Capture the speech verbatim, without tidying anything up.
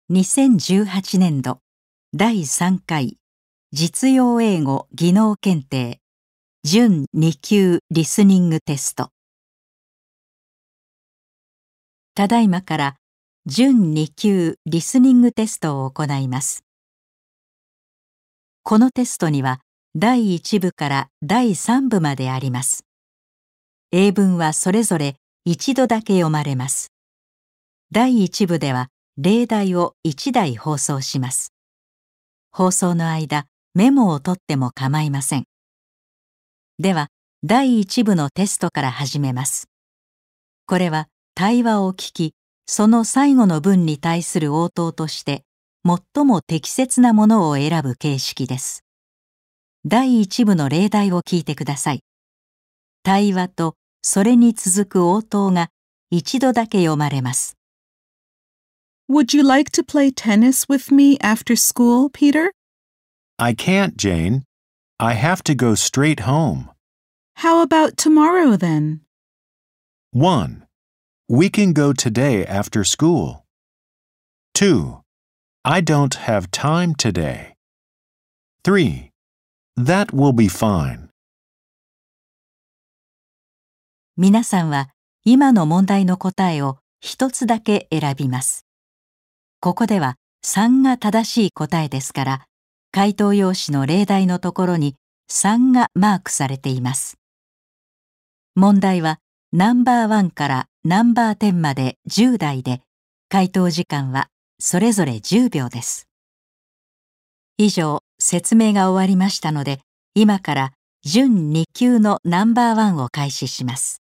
にせんじゅうはちねんどだいさんかい実用英語技能検定準に級リスニングテスト。ただいまから準に級リスニングテストを行います。このテストにはだいいち部からだいさん部まであります。英文はそれぞれ一度だけ読まれます。だいいち部では例題をいちだい放送します。放送の間、メモを取っても構いません。では、だいいち部のテストから始めます。これは対話を聞き、その最後の文に対する応答として、最も適切なものを選ぶ形式です。だいいち部の例題を聞いてください。対話とそれに続く応答が一度だけ読まれます。 Would you like to play tennis with me after school, Peter? I can't, Jane. I have to go straight home. How about tomorrow then? one. We can go today after school. two. I don't have time today. three. That will be fine. 皆さんは今の問題の答えを一つだけ選びます。ここではさんが正しい答えですから、回答用紙の例題のところにさんがマークされています。問題はナンバーワンからナンバーテンまでじゅう題で、回答時間はそれぞれじゅうびょうです。以上、説明が終わりましたので、今から準に級のナンバーワンを開始します。